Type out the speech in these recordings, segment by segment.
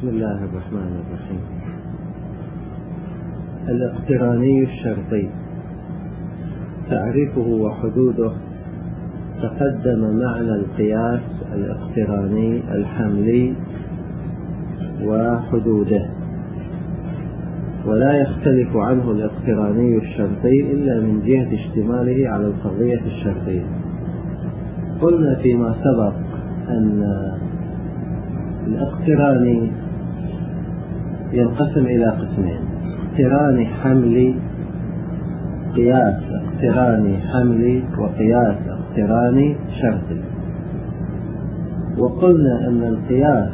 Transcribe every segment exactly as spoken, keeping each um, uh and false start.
بسم الله الرحمن الرحيم. الاقتراني الشرطي، تعريفه وحدوده. تقدم معنى القياس الاقتراني الحملي وحدوده، ولا يختلف عنه الاقتراني الشرطي إلا من جهة اشتماله على القضية الشرطية. قلنا فيما سبق أن الاقتراني ينقسم إلى قسمين: اقتراني حملي، قياس اقتراني حملي، وقياس اقتراني شرطي. وقلنا أن القياس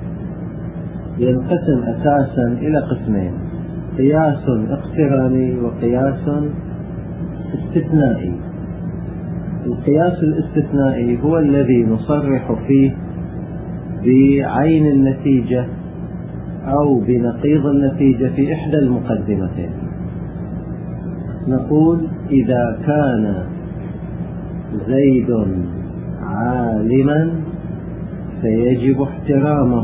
ينقسم أساسا إلى قسمين: قياس اقتراني وقياس استثنائي. القياس الاستثنائي هو الذي نصرح فيه بعين النتيجة أو بنقيض النتيجة في إحدى المقدمتين. نقول: إذا كان زيد عالما فيجب احترامه،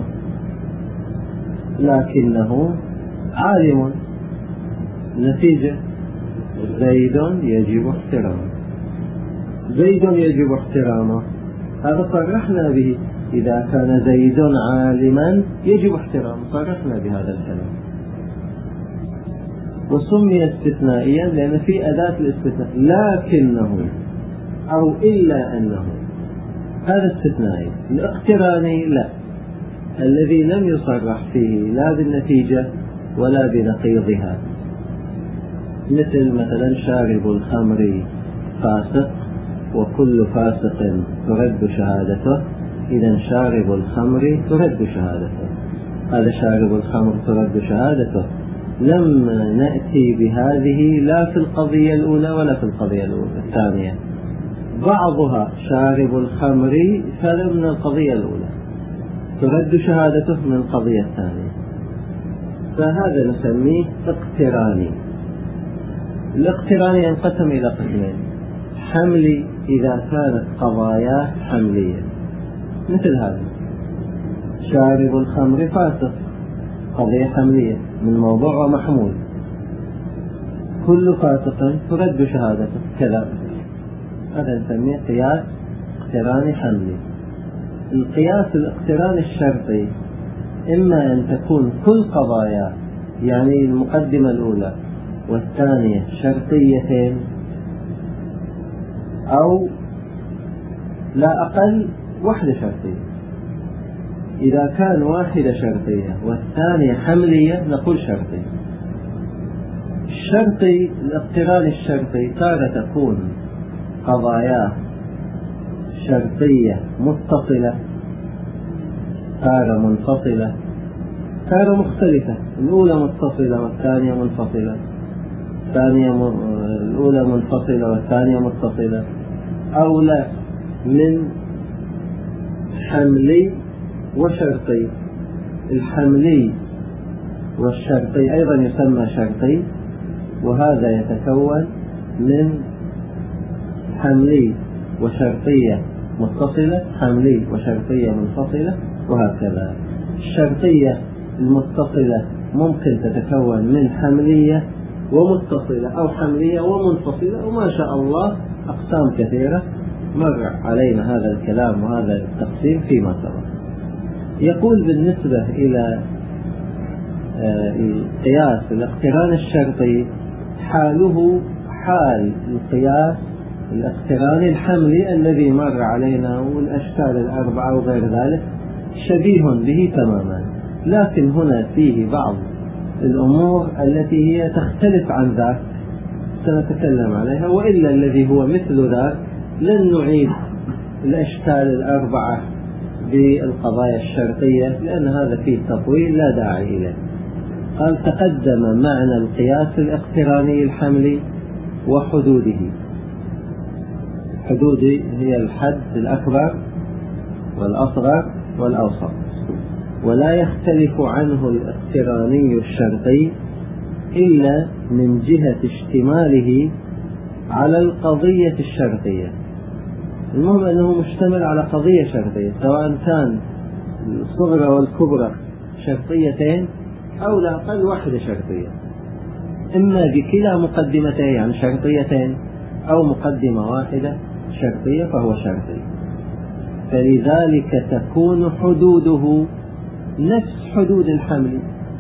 لكنه عالم. نتيجة: زيد يجب احترامه. زيد يجب احترامه، هذا صرحنا به. إذا كان زيد عالما يجب احترامه، صرحنا بهذا الكلام. وسمي استثنائيا لأن في أداة الاستثناء، لكنه أو إلا أنه، هذا استثنائي. الاقتراني لا، الذي لم يصرح فيه لا بالنتيجة ولا بنقيضها، مثل مثلا شارب الخمر فاسق وكل فاسق ترد شهادته، إذا شارب الخمر ترد شهادته. هذا شارب الخمر ترد شهادته. لم نأتي بهذه لا في القضية الأولى ولا في القضية الأولى الثانية. بعضها شارب الخمر هذا من القضية الأولى، ترد شهادته من القضية الثانية، فهذا نسميه اقتراني. الاقتراني ينقسم إلى قسمين: حملي إذا كانت قضاياه حملية، مثل هذا: شارب الخمر فاسق، قضية حملية من موضوع ومحمول، كل فاسق ترد شهادته كذا. هذا نسميه قياس اقتراني حملي. القياس الاقتراني الشرطي إما أن تكون كل قضايا، يعني المقدمة الأولى والثانية شرطيتين، أو لا أقل واحدة شرطية. إذا كان واحدة شرطية والثانية حملية نقول شرطي. الشرطي الاقتراني الشرطي تارة تكون قضايا شرطية متصلة، تارة منفصلة، تارة مختلفة. الأولى متصلة والثانية منفصلة، الثانية م... الأولى منفصلة والثانية متصلة. أو لا، من حملي وشرطي. الحملي والشرطي أيضا يسمى شرطي، وهذا يتكون من حملي وشرطية متصلة، حملي وشرطية منفصلة، وهكذا. الشرطية المتصلة ممكن تتكون من حملية ومتصلة أو حملية ومنفصلة، وما شاء الله أقسام كثيرة مر علينا هذا الكلام وهذا التقسيم فيما سبق. يقول: بالنسبة إلى القياس الاقتران الشرطي، حاله حال القياس الاقتراني الحملي الذي مر علينا، والأشكال الأربعة وغير ذلك شبيه به تماما، لكن هنا فيه بعض الأمور التي هي تختلف عن ذاك سنتكلم عليها، وإلا الذي هو مثل ذاك لن نعيد الأشكال الأربعة بالقضايا الشرطية، لأن هذا فيه تطويل لا داعي إليه. قال: تقدم معنى القياس الاقتراني الحملي وحدوده. حدود هي الحد الأكبر والأصغر والأوسط. ولا يختلف عنه الاقتراني الشرطي إلا من جهة اشتماله على القضية الشرطية. المهم أنه مشتمل على قضية شرطية، سواء كان الصغرى والكبرى شرطيتين أو لا أقل واحدة شرطية، إما بكلا مقدمتين يعني شرطيتين أو مقدمة واحدة شرطية فهو شرطي. فلذلك تكون حدوده نفس حدود الحمل،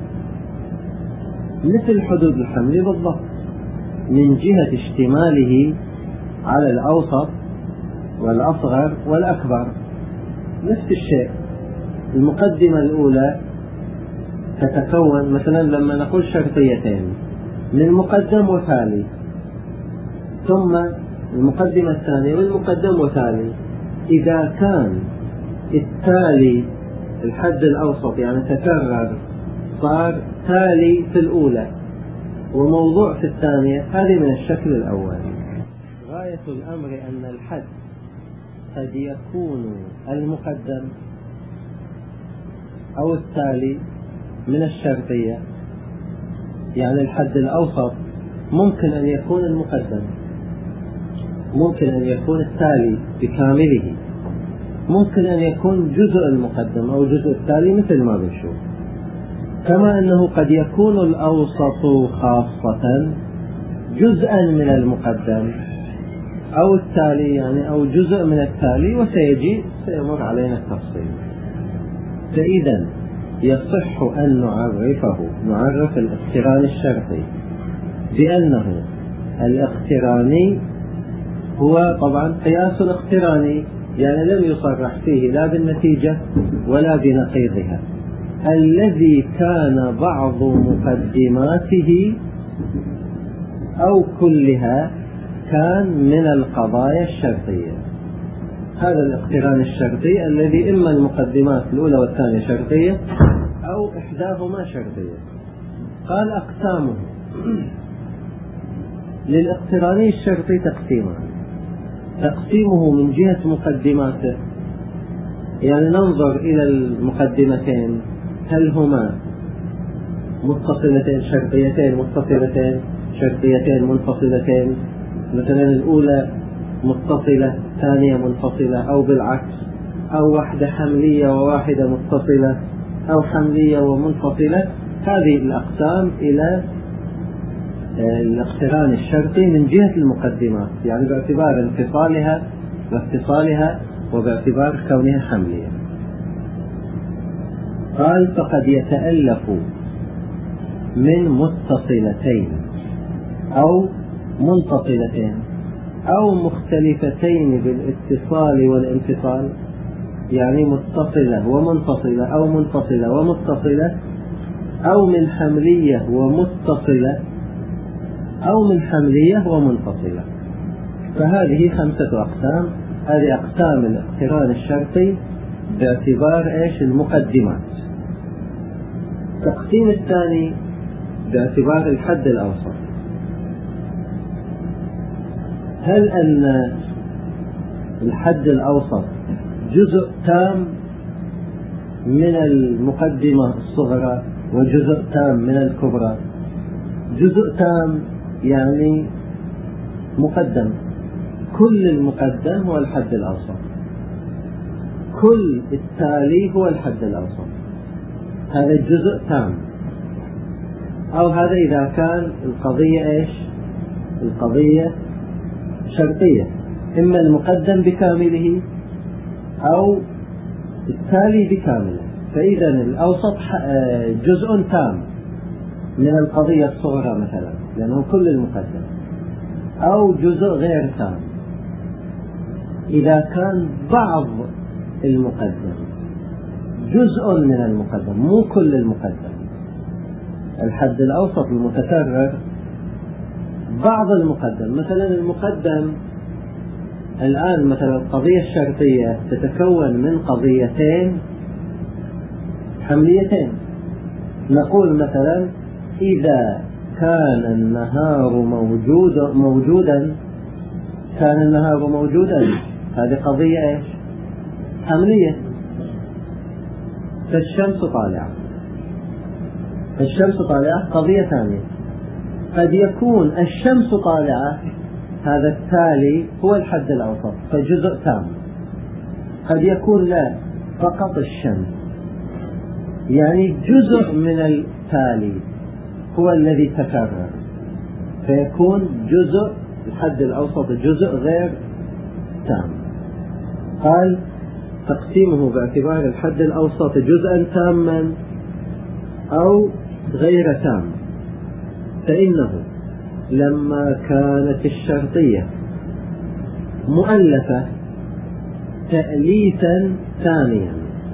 مثل حدود الحمل بالضبط من جهة اشتماله على الأوسط والأصغر والأكبر، نفس الشيء. المقدمة الأولى تتكون مثلا لما نقول شرطيتين من مقدم وتالي، ثم المقدمة الثانية من مقدم وتالي. إذا كان التالي الحد الأوسط يعني تكرر صار تالي في الأولى وموضوع في الثانية، هذه من الشكل الأول. غاية الأمر أن الحد قد يكون المقدم أو التالي من الشرطية، يعني الحد الأوسط ممكن أن يكون المقدم، ممكن أن يكون التالي بكامله، ممكن أن يكون جزء المقدم أو جزء التالي مثل ما بنشوف. كما أنه قد يكون الأوسط خاصة جزءا من المقدم أو التالي يعني أو جزء من التالي، وسيجي سيمر علينا التفصيل. فإذا يصح أن نعرفه نعرف الاقتران الشرطي بأنه الاقتراني هو طبعا قياس اقتراني، يعني لم يصرح فيه لا بالنتيجة ولا بنقيضها، الذي كان بعض مقدماته أو كلها كان من القضايا الشرطية. هذا الاقتران الشرطي الذي إما المقدمات الأولى والثانية شرطية أو إحداهما شرطية. قال أقسامه للاقتراني الشرطي تقسيمان. تقسيمه من جهة مقدماته، يعني ننظر إلى المقدمتين هل هما متصلتين شرطيتين متصلتين شرطيتين منفصلتين، مثلا الأولى متصلة ثانية منفصلة، أو بالعكس، أو واحدة حملية وواحدة متصلة، أو حملية ومنفصلة. هذه الأقسام إلى الاقتران الشرطي من جهة المقدمات، يعني باعتبار انفصالها واتصالها وباعتبار كونها حملية. قال فقد يتألف من متصلتين أو منفصلتين أو مختلفتين بالاتصال والانفصال، يعني متصلة ومنفصلة أو منفصلة ومتصلة، أو من حملية ومتصلة أو من حملية ومنفصلة. فهذه خمسة أقسام. هذه أقسام الاقتران الشرطي باعتبار إيش؟ المقدمات. التقسيم الثاني باعتبار الحد الأوسط. هل أن الحد الأوسط جزء تام من المقدمة الصغرى وجزء تام من الكبرى؟ جزء تام يعني مقدم، كل المقدم هو الحد الأوسط، كل التالي هو الحد الأوسط، هذا الجزء تام. أو هذا إذا كان القضية إيش؟ القضية شرطية، إما المقدم بكامله أو التالي بكامله. فإذا الأوسط جزء تام من القضية الصغرى مثلا لأنه كل المقدم، أو جزء غير تام إذا كان بعض المقدم، جزء من المقدم مو كل المقدم. الحد الأوسط المتكرر بعض المقدم، مثلا المقدم الآن مثلا القضية الشرطية تتكون من قضيتين حمليتين. نقول مثلا إذا كان النهار موجود موجودا كان النهار موجودا، هذه قضية إيش؟ حملية. فالشمس طالعة، الشمس طالعة قضية ثانية. قد يكون الشمس طالعة هذا التالي هو الحد الأوسط فجزء تام، قد يكون لا فقط الشمس، يعني جزء من التالي هو الذي تكرر، فيكون جزء الحد الأوسط جزء غير تام. قال تقسيمه باعتبار الحد الأوسط جزءا تاما أو غير تام، فإنه لما كانت الشرطية مؤلفة تأليفا ثانيا،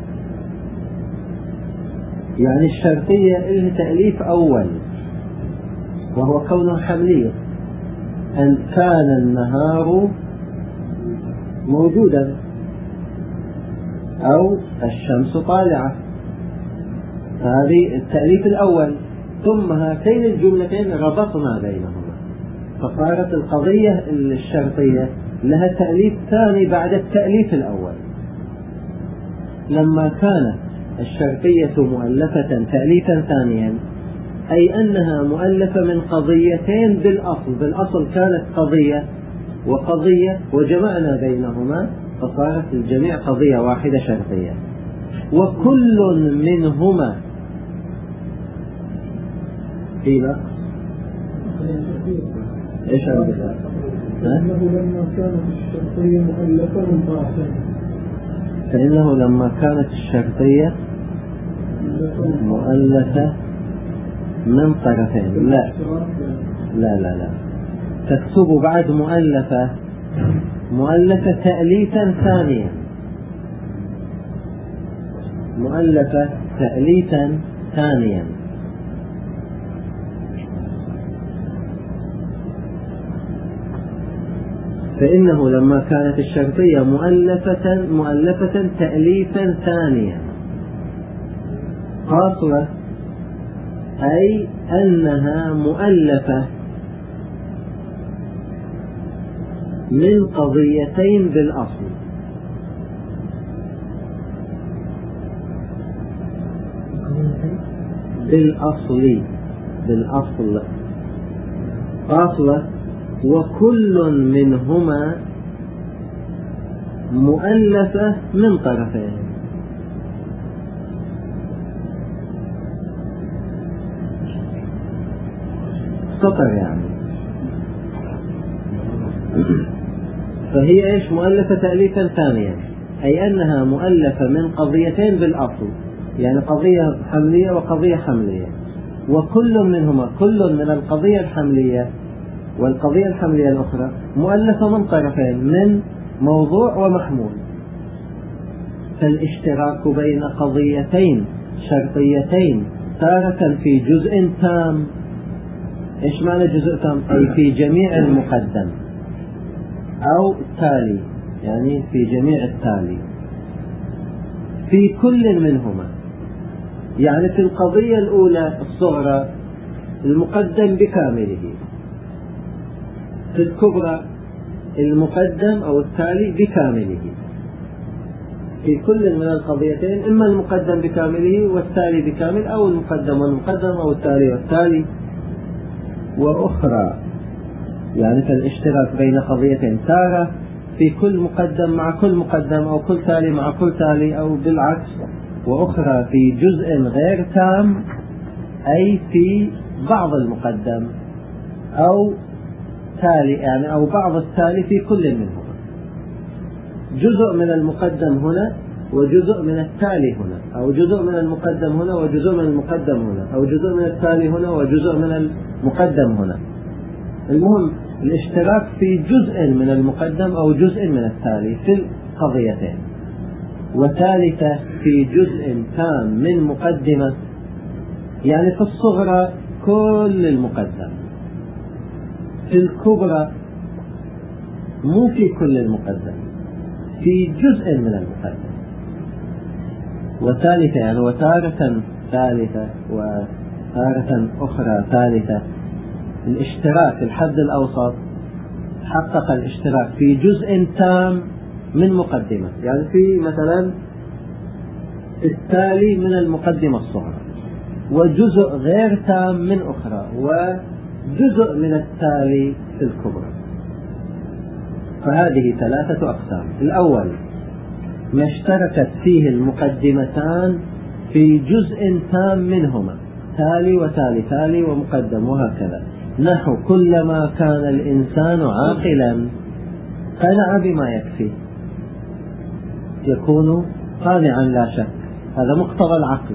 يعني الشرطية إلها تأليف أول وهو كونه حملية، أن كان النهار موجودا أو الشمس طالعة، هذه التأليف الأول، ثم هاتين الجملتين ربطنا بينهما فصارت القضية الشرطية لها تأليف ثاني بعد التأليف الأول. لما كانت الشرطية مؤلفة تأليفا ثانيا أي أنها مؤلفة من قضيتين بالأصل، بالأصل كانت قضية وقضية وجمعنا بينهما فصارت الجميع قضية واحدة شرطية، وكل منهما قيل ايش عندك؟ فإنه لما كانت الشرطية مؤلفة من طرفين فإنه لما كانت الشرطية مؤلفة من طرفين لا لا لا لا تكتب بعد مؤلفة مؤلفة تأليفا ثانيا، مؤلفة تأليفا ثانيا. فإنه لما كانت الشرطية مؤلفة مؤلفة تأليفا ثانيا خاصة أي أنها مؤلفة من قضيتين بالأصل، بالأصل بالأصل أصل، وكل منهما مؤلفة من طرفين. سطر يعني فهي ايش؟ مؤلفة تأليفا ثانيا أي أنها مؤلفة من قضيتين بالأصل، يعني قضية حملية وقضية حملية، وكل منهما كل من القضية الحملية والقضية الحملية الأخرى مؤلفة من طرفين، من موضوع ومحمول. فالاشتراك بين قضيتين شرطيتين تارة في جزء تام، ايش معنى جزء تام؟ أي في جميع المقدم أو التالي، يعني في جميع التالي في كل منهما، يعني في القضية الأولى الصغرى المقدم بكامله، في الكبرى المقدم أو التالي بكامله، في كل من القضيتين إما المقدم بكامله والتالي بكامل أو المقدم والمقدم أو التالي والتالي. وأخرى يعني فالاشتراك بين قضيتين تارة في كل مقدم مع كل مقدم أو كل تالي مع كل تالي أو بالعكس، وأخرى في جزء غير تام أي في بعض المقدم أو تالي يعني أو بعض التالي في كل منهما، جزء من المقدم هنا وجزء من التالي هنا، أو جزء من المقدم هنا وجزء من المقدم هنا، أو جزء من التالي هنا وجزء من المقدم هنا. المهم الاشتراك في جزء من المقدم أو جزء من التالي في القضيتين. وثالثة في جزء تام من مقدمة، يعني في الصغرى كل المقدم، في الكبرى مو في كل المقدم، في جزء من المقدم. وثالثة يعني وتارة ثالثة وتارة أخرى ثالثة. الاشتراك الحد الأوسط حقق الاشتراك في جزء تام من مقدمة، يعني في مثلا التالي من المقدمة الصغرى، وجزء غير تام من أخرى، وجزء من التالي في الكبرى. فهذه ثلاثة أقسام. الأول ما اشتركت فيه المقدمتان في جزء تام منهما، تالي وتالي، تالي ومقدم وهكذا. نحو كلما كان الإنسان عاقلا قنع بما يكفيه، يكون قانعا لا شك، هذا مقتضى العقل.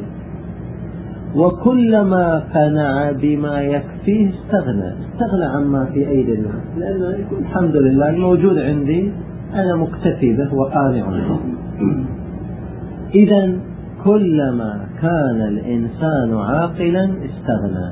وكلما قنع بما يكفيه استغنى، استغنى عما في أيدي الناس، لأنه يقول الحمد لله الموجود عندي أنا مكتفي به وقانع به. إذن كلما كان الإنسان عاقلا استغنى.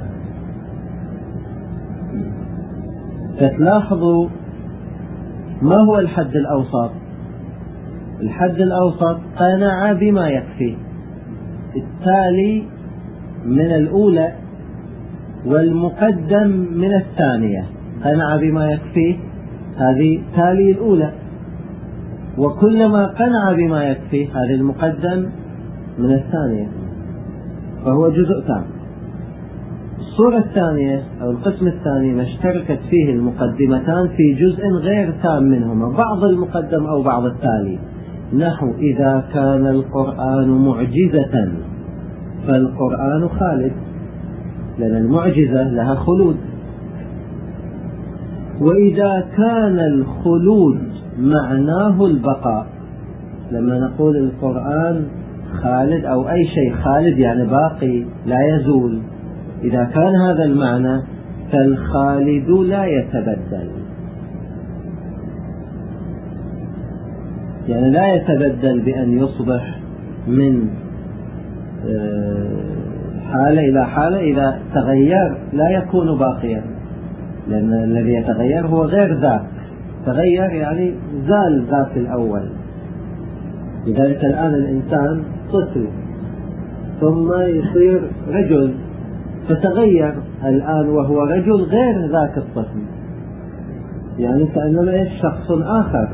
فتلاحظوا ما هو الحد الأوسط؟ الحد الأوسط قنع بما يكفيه، التالي من الأولى والمقدم من الثانية. قنع بما يكفيه هذه تالي الأولى، وكلما قنع بما يكفيه هذه المقدم من الثانية، فهو جزء تام. الصورة الثانية أو القسم الثاني ما اشتركت فيه المقدمتان في جزء غير تام منهما، بعض المقدم أو بعض التالي. نحو إذا كان القرآن معجزة فالقرآن خالد، لأن المعجزة لها خلود. وإذا كان الخلود معناه البقاء، لما نقول القرآن خالد أو أي شيء خالد يعني باقي لا يزول، إذا كان هذا المعنى فالخالد لا يتبدل، يعني لا يتبدل بأن يصبح من حالة إلى حالة. إذا تغير لا يكون باقيا، لأن الذي يتغير هو غير ذاك، تغير يعني زال ذاك الأول. لذلك الآن الإنسان طفل ثم يصير رجل، فتغير الآن وهو رجل غير ذاك الطفل، يعني كأنما شخص آخر،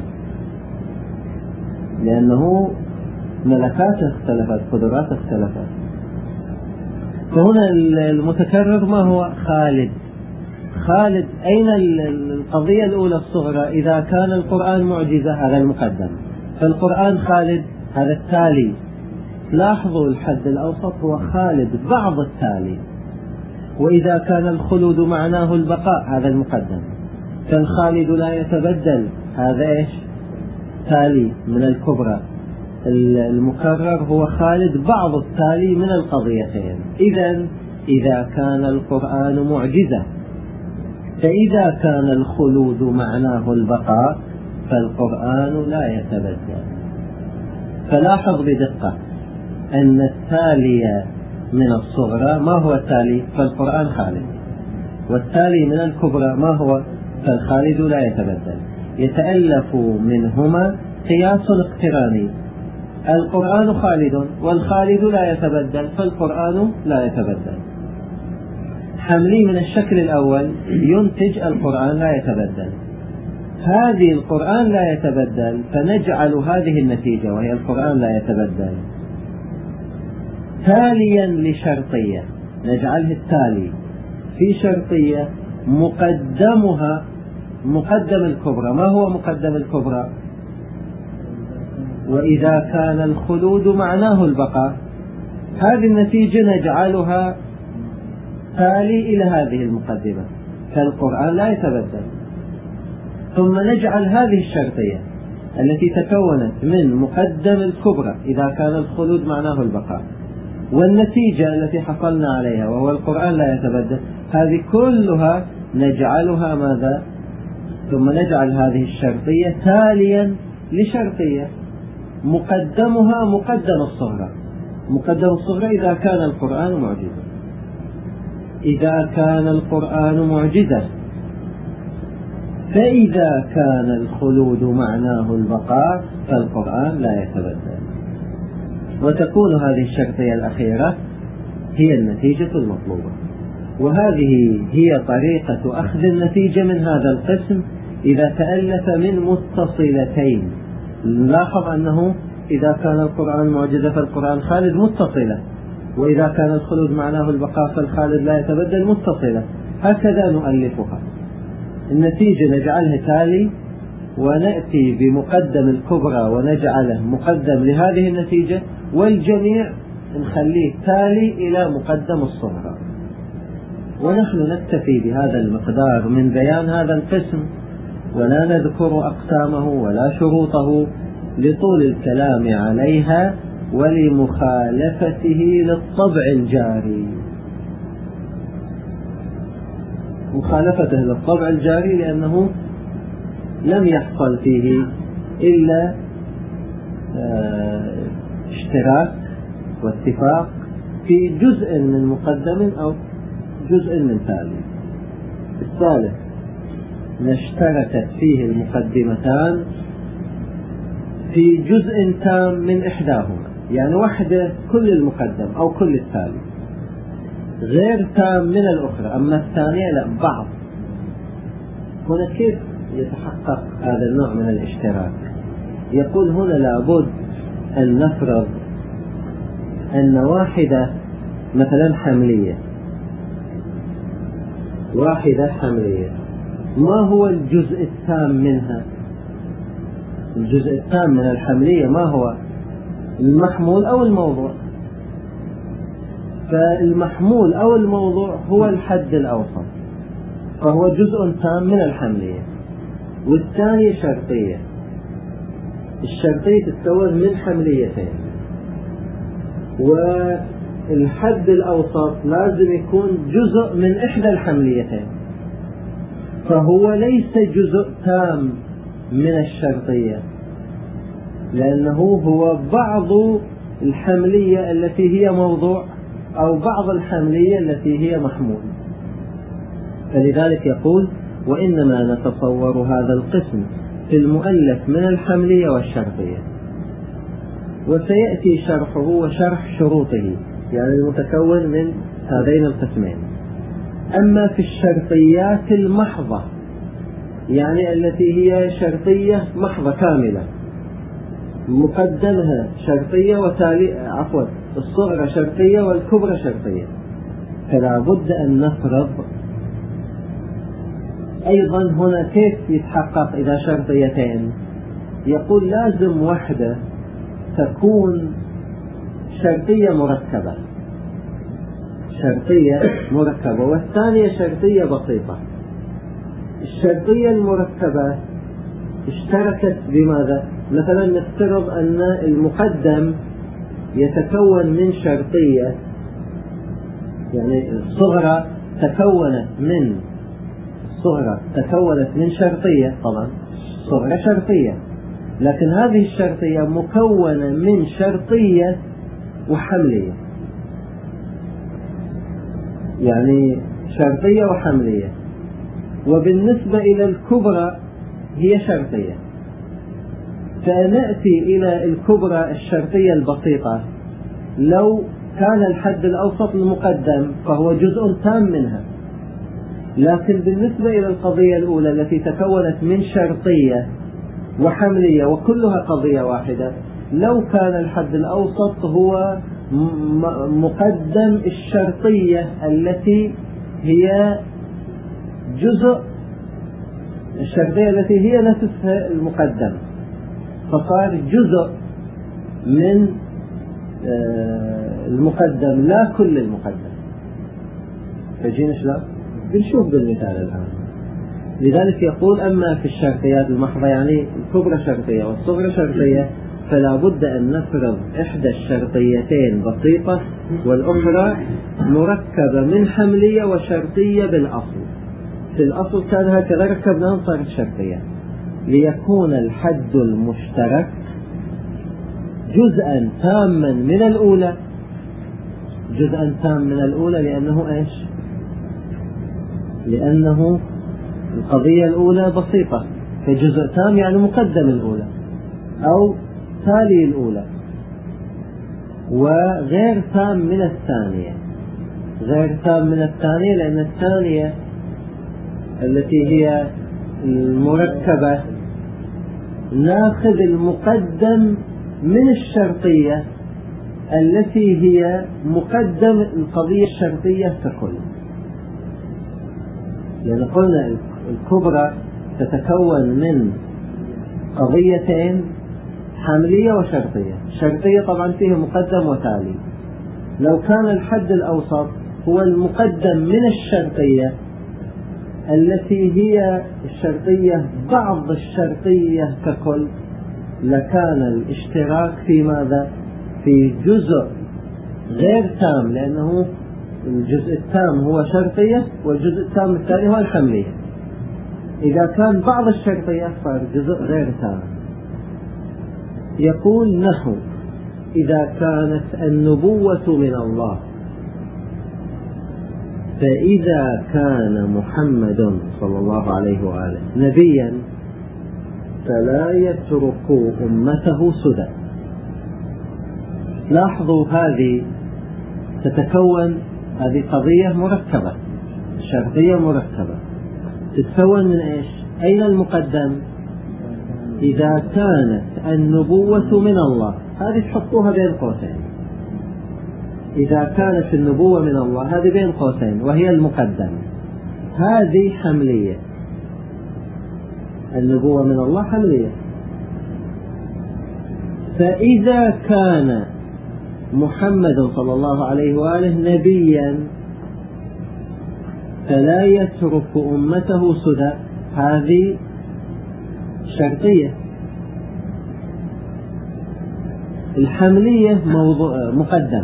لأنه ملكاته اختلفت، قدرات اختلفت. فهنا المتكرر ما هو خالد. خالد أين القضية الأولى الصغرى؟ إذا كان القرآن معجزة هذا المقدم، فالقرآن خالد هذا التالي. لاحظوا الحد الأوسط هو خالد بعض التالي. وإذا كان الخلود معناه البقاء هذا المقدم، فالخالد لا يتبدل هذا إيش؟ تالي من الكبرى. المكرر هو خالد بعض التالي من القضيتين. إذن إذا كان القرآن معجزة، فإذا كان الخلود معناه البقاء فالقرآن لا يتبدل. فلاحظ بدقة أن التالي من الصغرى ما هو التالي؟ فالقرآن خالد، والتالي من الكبرى ما هو؟ فالخالد لا يتبدل. يتألف منهما قياس اقتراني، القرآن خالد والخالد لا يتبدل، فالقرآن لا يتبدل. حملي من الشكل الأول ينتج القرآن لا يتبدل، هذه القرآن لا يتبدل، فنجعل هذه النتيجة وهي القرآن لا يتبدل تاليا لشرطية، نجعله التالي في شرطية مقدمها مقدم الكبرى. ما هو مقدم الكبرى؟ وإذا كان الخلود معناه البقاء، هذه النتيجة نجعلها تالي إلى هذه المقدمة، فالقرآن لا يتبدل. ثم نجعل هذه الشرطية التي تكونت من مقدم الكبرى إذا كان الخلود معناه البقاء، والنتيجة التي حصلنا عليها وهو القرآن لا يتبدل، هذه كلها نجعلها ماذا؟ ثم نجعل هذه الشرطية تاليا لشرطية مقدمها مقدم الصغرى. مقدم الصغرى إذا كان القرآن معجزة، إذا كان القرآن معجزة، فإذا كان الخلود معناه البقاء فالقرآن لا يتبدل. وتكون هذه الشرطية الأخيرة هي النتيجة المطلوبة. وهذه هي طريقة أخذ النتيجة من هذا القسم إذا تألف من متصلتين. لاحظ أنه إذا كان القرآن معجزة فالقرآن خالد متصلة، وإذا كان الخلود معناه البقاء فالخالد لا يتبدل متصلة. هكذا نؤلفها. النتيجة نجعلها تالي، ونأتي بمقدم الكبرى ونجعله مقدم لهذه النتيجة، والجميع نخليه تالي إلى مقدم الصغرى. ونحن نكتفي بهذا المقدار من بيان هذا القسم، ولا نذكر أقسامه ولا شروطه لطول الكلام عليها ولمخالفته للطبع الجاري. مخالفته للطبع الجاري لأنه لم يحصل فيه إلا اشتراك واتفاق في جزء من مقدم أو جزء من تالي. الثالث ما اشتركت فيه المقدمتان في جزء تام من إحداهما، يعني واحدة كل المقدم أو كل التالي غير تام من الأخرى، أما الثانية لا بعض. هنا كيف يتحقق هذا النوع من الاشتراك؟ يقول هنا لابد أن نفرض أن واحدة مثلا حملية، واحدة حملية ما هو الجزء التام منها؟ الجزء التام من الحملية ما هو؟ المحمول أو الموضوع. فالمحمول أو الموضوع هو الحد الأوسط، فهو جزء تام من الحملية. والثانية شرطية، الشرطية تتكون من حمليتين، والحد الأوسط لازم يكون جزء من إحدى الحمليتين، فهو ليس جزء تام من الشرطية، لأنه هو بعض الحملية التي هي موضوع أو بعض الحملية التي هي محمول. فلذلك يقول وإنما نتصور هذا القسم في المؤلف من الحملية والشرطية، وسيأتي شرحه وشرح شروطه، يعني المتكون من هذين القسمين. أما في الشرطيات المحضة، يعني التي هي شرطية محضة كاملة، مقدمها شرطية وتالي عفوا الصغرى شرطية والكبرى شرطية، فلا بد أن نفرض أيضا هنا كيف يتحقق إذا شرطيتين. يقول لازم واحدة تكون شرطية مركبة، شرطية مركبة، والثانية شرطية بسيطة. الشرطية المركبة اشتركت بماذا؟ مثلا نفترض أن المقدم يتكون من شرطية، يعني الصغرى تكونت من الصغرى تكونت من شرطية، طبعا صغرى شرطية، لكن هذه الشرطية مكونة من شرطية وحملية، يعني شرطية وحملية. وبالنسبة إلى الكبرى هي شرطية، فنأتي إلى الكبرى الشرطية البسيطة لو كان الحد الأوسط المقدم فهو جزء تام منها، لكن بالنسبة إلى القضية الأولى التي تكونت من شرطية وحملية وكلها قضية واحدة، لو كان الحد الأوسط هو مقدم الشرطية التي هي جزء الشرطية التي هي نفسها المقدم، فصار جزء من المقدم لا كل المقدم. فجينا شلون؟ بنشوف بالمثال الآن. لذلك يقول أما في الشرطيات المحضة، يعني الكبرى شرطية والصغرى شرطية، فلا بد أن نفرض إحدى الشرطيتين بسيطة والأخرى مركبة من حملية وشرطية بالأصل. في الأصل كان هكذا ركبنا صارت شرطية، ليكون الحد المشترك جزءا تاما من الأولى، جزءا تام من الأولى لأنه إيش؟ لأنه القضية الأولى بسيطة، فجزء تام يعني مقدم الأولى أو تالي الأولى، وغير تام من الثانية، غير تام من الثانية لأن الثانية التي هي المركبة ناخذ المقدم من الشرطية التي هي مقدم القضية الشرطية ككل، لأن قلنا الكبرى تتكون من قضيتين حملية وشرطية. شرطية طبعا فيها مقدم وتالي، لو كان الحد الأوسط هو المقدم من الشرطية التي هي الشرطية بعض الشرطية ككل، لكان الاشتراك في ماذا؟ في جزء غير تام، لأنه الجزء التام هو شرطية والجزء التام الثاني هو الحملية. إذا كان بعض الشرطية صار جزء غير تام. يقول نحو إذا كانت النبوة من الله فإذا كان محمد صلى الله عليه وآله نبيا فلا يترك أمته سدى. لاحظوا هذه تتكون، هذه قضية مركبة، شرطية مركبة، تتكون من إيش؟ أين المقدم؟ إذا كانت النبوة من الله، هذه تحطوها بين قوسين. إذا كانت النبوة من الله هذه بين قوسين وهي المقدم، هذه حملية. النبوة من الله حملية. فإذا كان محمد صلى الله عليه وآله نبيا فلا يترك أمته سدى، هذه شرطية. الحملية موضوع مقدم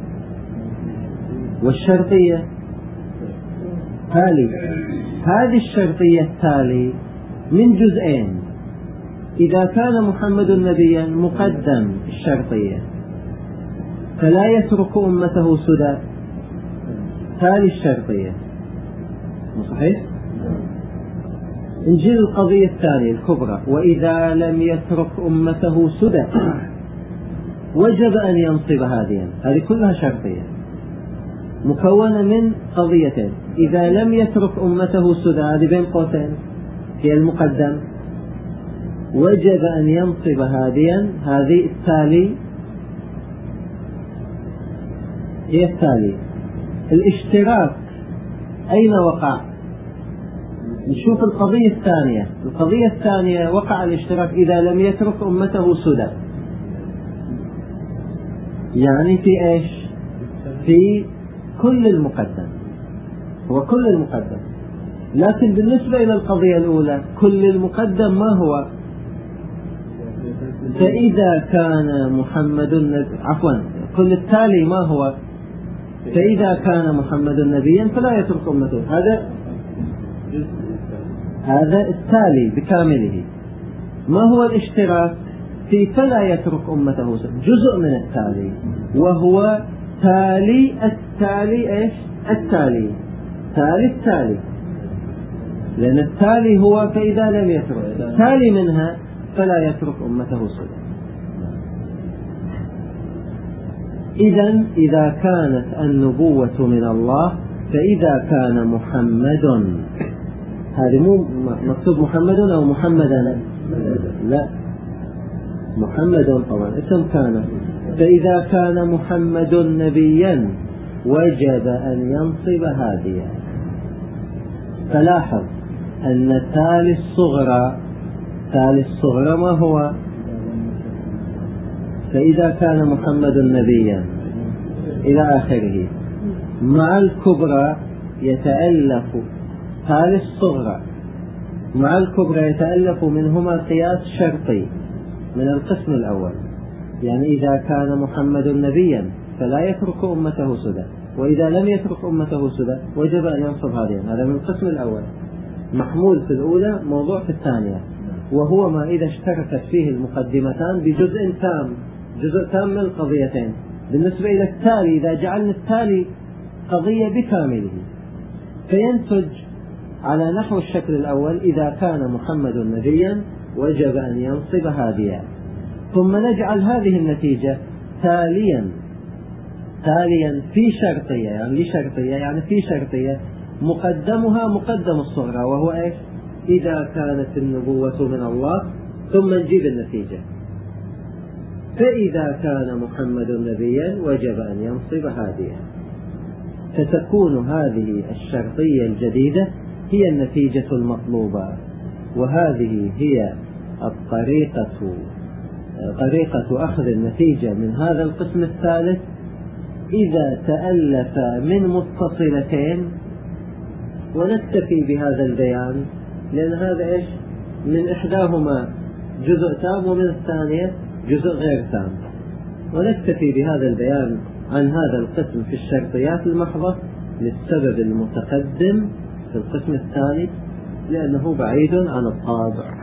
والشرطية تالي. هذه الشرطية التالي من جزئين. إذا كان محمد نبيا مقدم الشرطية فلا يترك أمته سدى، تالي الشرطية، صحيح؟ نجي القضية الثانية الكبرى، وإذا لم يترك أمته سدى وجب أن ينصب هاديا. هذه كلها شرطية مكونة من قضيتين. إذا لم يترك أمته سدى، هذه بين قوسين هي المقدم، وجب أن ينصب هاديا، هذه التالي هي التالي. الاشتراك أين وقع؟ نشوف القضية الثانية. القضية الثانية وقع الاشتراك إذا لم يترك أمته سدى، يعني في إيش؟ في كل المقدم، هو كل المقدم. لكن بالنسبة إلى القضية الأولى كل المقدم ما هو؟ فإذا كان محمد عفوا كل التالي ما هو؟ فإذا كان محمد نبيا فلا يترك أمته. هذا هذا التالي بكامله. ما هو الاشتراك؟ في فلا يترك أمته جزء من التالي، وهو تالي التالي إيش؟ التالي تالي التالي، لأن التالي هو فإذا لم يترك، تالي منها فلا يترك أمته سدى. إذن إذا كانت النبوة من الله فإذا كان محمد، هذه مو مكتوب محمد أو محمدا؟ لا، محمد طبعا اسم كان. فإذا كان محمد نبيا وجب أن ينصب هاديا. فلاحظ أن تالي الصغرى، تالي الصغرى ما هو؟ فإذا كان محمد نبيا إلى آخره. مع الكبرى يتألف تالي الصغرى، مع الكبرى يتألف منهما قياس شرطي من القسم الأول. يعني إذا كان محمد نبيا فلا يترك أمته سدى، وإذا لم يترك أمته سدى وجب أن ينصب هذين. هذا من القسم الأول، محمول في الأولى موضوع في الثانية، وهو ما إذا اشتركت فيه المقدمتان بجزء تام، جزء تام من القضيتين. بالنسبة إلى التالي إذا جعلنا التالي قضية بكامله فينتج على نحو الشكل الأول: إذا كان محمد نبيا وجب أن ينصب هاديا. ثم نجعل هذه النتيجة تاليا تاليا في شرطية، يعني لشرطية يعني في شرطية مقدمها مقدم الصغرى، وهو إيش؟ إذا كانت النبوة من الله، ثم نجيب النتيجة: فإذا كان محمد نبيا وجب أن ينصب هاديا. فتكون هذه الشرطية الجديدة هي النتيجة المطلوبة، وهذه هي الطريقة طريقة أخذ النتيجة من هذا القسم الثالث إذا تألف من متصلتين، ونكتفي بهذا البيان لأن هذا إيش؟ من إحداهما جزء تام ومن الثانية جزء غير تام، ونكتفي بهذا البيان عن هذا القسم في الشرطيات المحضة للسبب المتقدم في القسم الثاني لأنه بعيد عن الطابع.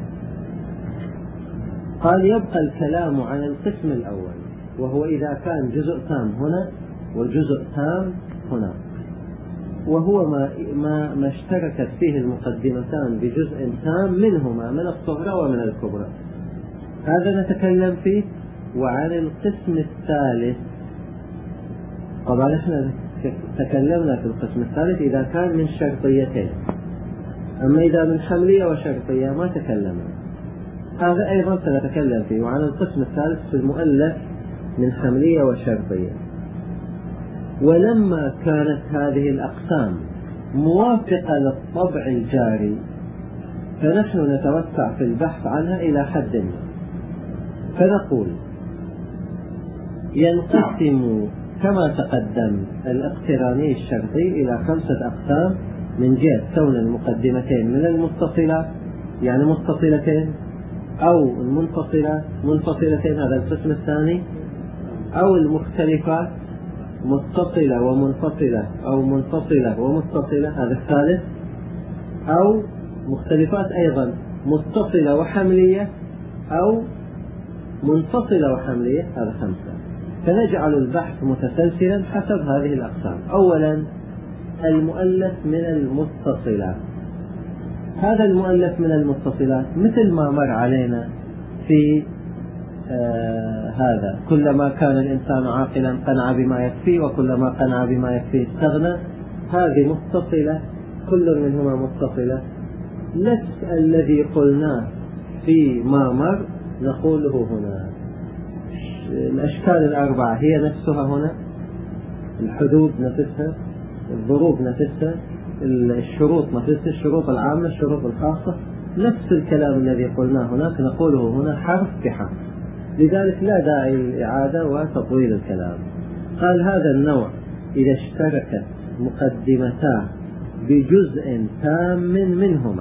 قال يبقى الكلام عن القسم الأول، وهو إذا كان جزء تام هنا وجزء تام هنا، وهو ما, ما, ما اشتركت فيه المقدمتان بجزء تام منهما من الصغرى ومن الكبرى، هذا نتكلم فيه. وعن القسم الثالث طبعا احنا تكلمنا في القسم الثالث إذا كان من شرطيتين، أما إذا من حملية وشرطية ما تكلمنا، هذا أيضا سنتكلم فيه. وعن القسم الثالث في المؤلف من حملية وشرطية. ولما كانت هذه الأقسام موافقة للطبع الجاري فنحن نتوسع في البحث عنها إلى حد ما، فنقول ينقسم كما تقدم الاقتراني الشرطي إلى خمسة أقسام من جهة كون المقدمتين من المتصلة يعني متصلتين، أو المنفصلة منفصلتين هذا القسم الثاني، أو المختلفات متصلة ومنفصلة أو منفصلة ومتصلة هذا الثالث، أو مختلفات أيضا متصلة وحملية أو منفصلة وحملية هذا خمسة. فنجعل البحث متسلسلا حسب هذه الأقسام. أولا المؤلف من المتصلات. هذا المؤلف من المتصلات مثل ما مر علينا في آه هذا كلما كان الإنسان عاقلا قنع بما يكفي، وكلما قنع بما يكفي استغنى. هذه متصلة كل منهما متصلة، نفس الذي قلناه في ما مر نقوله هنا. الأشكال الأربعة هي نفسها هنا، الحدود نفسها، الضروب نفسها، الشروط نفسها، الشروط العامة الشروط الخاصة، نفس الكلام الذي قلناه هناك نقوله هنا حرف بحرف، لذلك لا داعي للإعادة وتطويل الكلام. قال هذا النوع إذا اشتركت مقدمتاه بجزء تام من-منهما.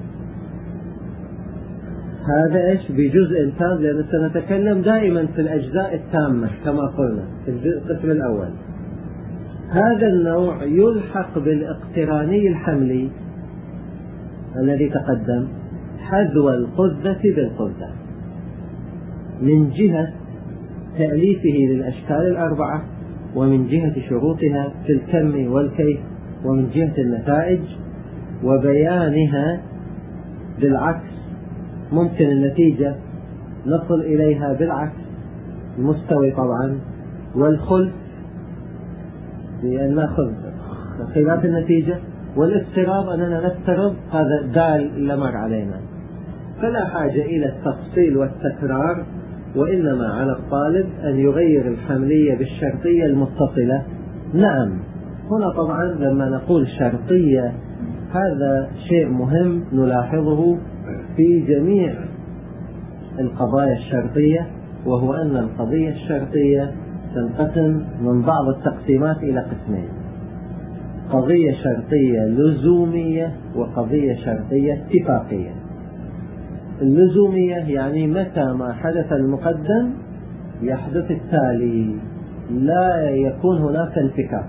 هذا إيش بجزء تام؟ لأن سنتكلم دائما في الأجزاء التامة كما قلنا في القسم الأول. هذا النوع يلحق بالاقتراني الحملي الذي تقدم حذو القذة بالقذة من جهة تأليفه للأشكال الأربعة، ومن جهة شروطها في الكم والكيف، ومن جهة النتائج وبيانها. بالعكس ممكن النتيجة نصل إليها بالعكس المستوي طبعا، والخلف لأن نأخذ خلاف النتيجة، والاضطراب أننا نفترض هذا دال لمر علينا. فلا حاجة إلى التفصيل والتكرار، وإنما على الطالب أن يغير الحملية بالشرطية المتصلة. نعم هنا طبعا لما نقول شرطية هذا شيء مهم نلاحظه في جميع القضايا الشرطية، وهو أن القضية الشرطية تنقسم من بعض التقسيمات إلى قسمين: قضية شرطية لزومية وقضية شرطية اتفاقية. اللزومية يعني متى ما حدث المقدم يحدث التالي، لا يكون هناك انفكاك.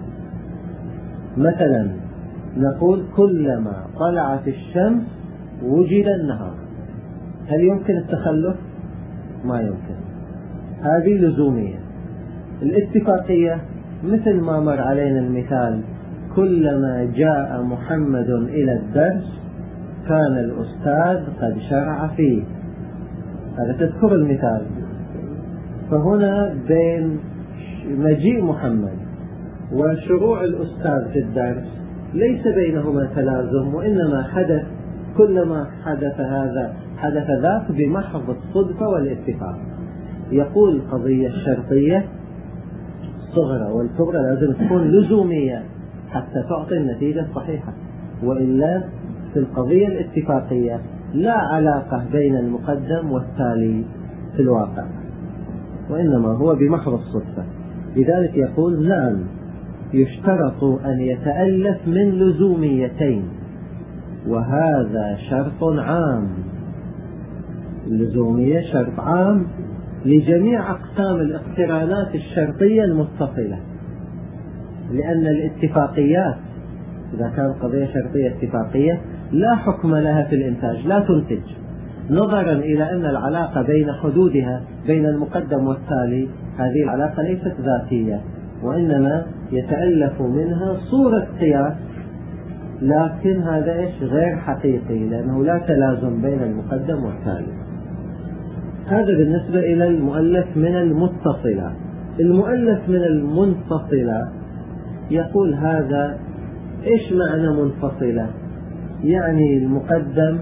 مثلا نقول كلما طلعت الشمس وجد النهار، هل يمكن التخلف؟ ما يمكن، هذه لزومية. الاتفاقية مثل ما مر علينا المثال: كلما جاء محمد إلى الدرس كان الأستاذ قد شرع فيه، هذا تذكر المثال. فهنا بين مجيء محمد وشروع الأستاذ في الدرس ليس بينهما تلازم، وإنما حدث كلما حدث هذا حدث ذاك بمحض الصدفة والاتفاق. يقول القضية الشرطية الصغرى والكبرى لازم تكون لزومية حتى تعطي النتيجة الصحيحة، وإلا في القضية الاتفاقية لا علاقة بين المقدم والتالي في الواقع، وإنما هو بمحض الصدفة. لذلك يقول نعم يشترط أن يتألف من لزوميتين، وهذا شرط عام. اللزومية شرط عام لجميع أقسام الاقترانات الشرطية المتصلة، لأن الاتفاقيات إذا كانت قضية شرطية اتفاقية لا حكم لها في الإنتاج، لا تنتج، نظرا إلى أن العلاقة بين حدودها بين المقدم والتالي هذه العلاقة ليست ذاتية، وإنما يتألف منها صورة قياس، لكن هذا إيش غير حقيقي لأنه لا تلازم بين المقدم والتالي. هذا بالنسبة إلى المؤلف من المتصلة. المؤلف من المنفصلة يقول هذا إيش معنى منفصلة؟ يعني المقدم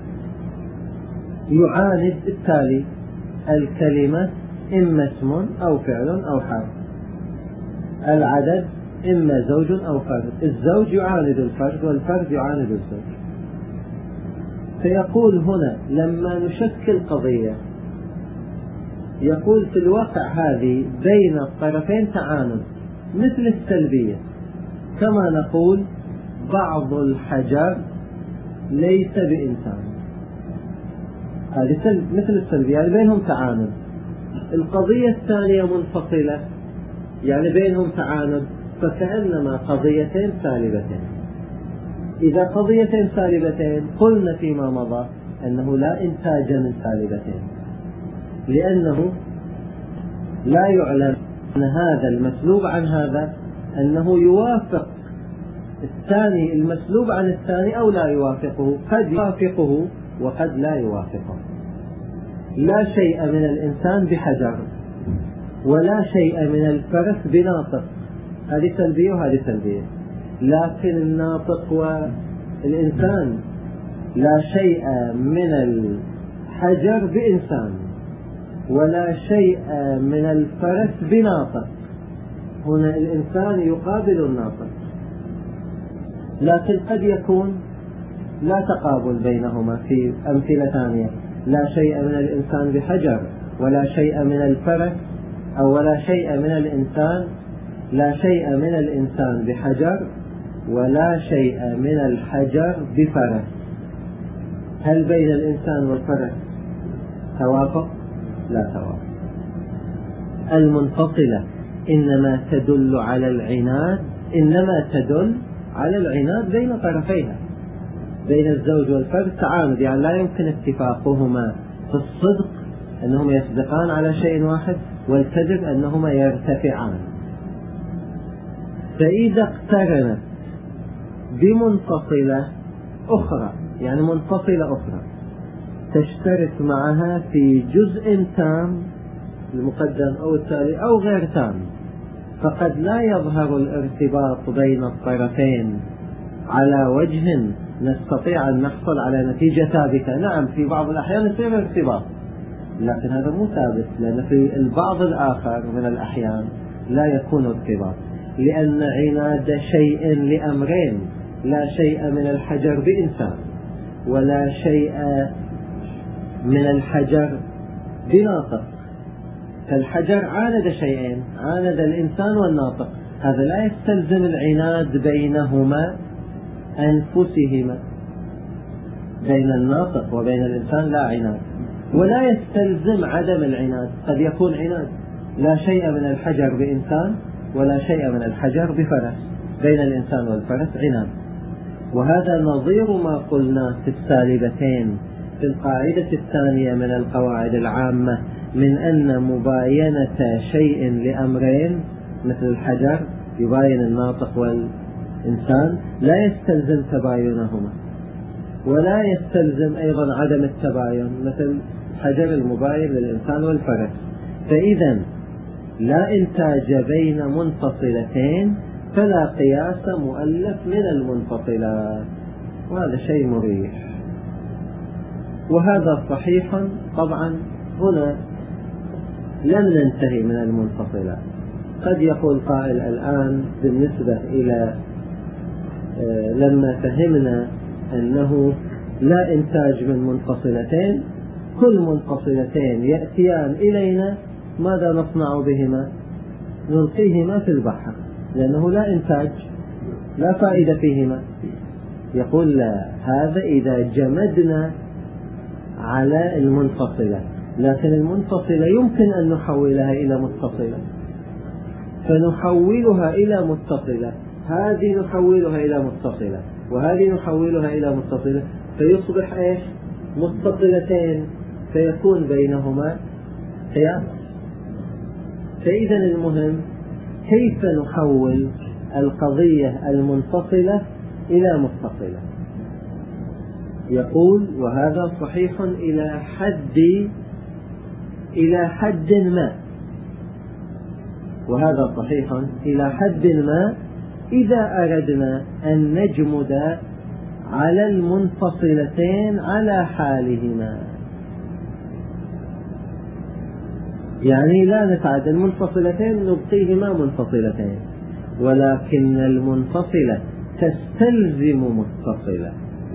يعاند التالي، الكلمة إما اسم أو فعل أو حرف، العدد إما زوج أو فرد، الزوج يعاند الفرد والفرد يعاند الزوج. فيقول هنا لما نشكل قضية يقول في الواقع هذه بين الطرفين تعاند، مثل السلبية، كما نقول بعض الحجر ليس بإنسان، هذه مثل السلبية يعني بينهم تعاند. القضية الثانية منفصلة يعني بينهم تعاند، فكأنما قضيتين سالبتين. إذا قضيتين سالبتين قلنا فيما مضى أنه لا إنتاج من سالبتين، لأنه لا يعلم أن هذا المسلوب عن هذا أنه يوافق الثاني المسلوب عن الثاني أو لا يوافقه، قد يوافقه وقد لا يوافقه. لا شيء من الإنسان بحجر ولا شيء من الفرس بناطق، هذه سلبية وهذه سلبية. لكن الناطق والإنسان لا شيء من الحجر بإنسان ولا شيء من الفرس بناطق، هنا الإنسان يقابل الناطق، لكن قد يكون لا تقابل بينهما في أمثلة ثانية، لا شيء من الإنسان بحجر ولا شيء من الفرس، أو ولا شيء من الإنسان لا شيء من الإنسان بحجر ولا شيء من الحجر بفرس. هل بين الإنسان والفرس توافق؟ لا توافق. المنفصلة إنما تدل على العناد، إنما تدل على العناد بين طرفيها، بين الزوج والفرد تعاند، يعني لا يمكن اتفاقهما في الصدق أنهما يصدقان على شيء واحد، والكذب أنهما يرتفعان. فإذا اقترنت بمنفصلة أخرى، يعني منفصلة أخرى تشترك معها في جزء تام المقدم أو التالي أو غير تام، فقد لا يظهر الارتباط بين الطرفين على وجه نستطيع أن نحصل على نتيجة ثابتة. نعم في بعض الأحيان يصير ارتباط، لكن هذا مو ثابت، لأن في البعض الآخر من الأحيان لا يكون ارتباط، لأن عناد شيء لأمرين، لا شيء من الحجر بإنسان ولا شيء من الحجر بناطق. فالحجر عاند شيئين، عاند الإنسان والناطق، هذا لا يستلزم العناد بينهما أنفسهما، بين الناطق وبين الإنسان لا عناد، ولا يستلزم عدم العناد، قد يكون عناد لا شيء من الحجر بإنسان ولا شيء من الحجر بفرس، بين الإنسان والفرس عناد. وهذا نظير ما قلنا في السالبتين في القاعدة الثانية من القواعد العامة، من أن مباينة شيء لأمرين مثل الحجر يباين الناطق والإنسان لا يستلزم تباينهما، ولا يستلزم أيضا عدم التباين مثل الحجر المباين للإنسان والفرس. فإذا لا إنتاج بين منفصلتين فلا قياس مؤلف من المنفصلات، وهذا شيء مريح. وهذا صحيح طبعا. هنا لم ننتهي من المنفصلات. قد يقول قائل الآن بالنسبة إلى لما فهمنا أنه لا إنتاج من منفصلتين، كل منفصلتين يأتيان إلينا ماذا نصنع بهما؟ نلقيهما في البحر لأنه لا إنتاج، لا فائدة فيهما. يقول لا، هذا إذا جمدنا على المنفصلة، لكن المنفصلة يمكن أن نحولها إلى متصلة، فنحولها إلى متصلة، هذه نحولها إلى متصلة وهذه نحولها إلى متصلة، فيصبح إيش؟ متصلتين، فيكون بينهما قياس. فإذا المهم كيف نحول القضية المنفصلة إلى متصلة. يقول وهذا صحيح إلى حد إلى حد ما، وهذا صحيح إلى حد ما إذا أردنا أن نجمد على المنفصلتين على حالهما، يعني لا نتعدى المنفصلتين نبقيهما منفصلتين، ولكن المنفصلة تستلزم متصلة،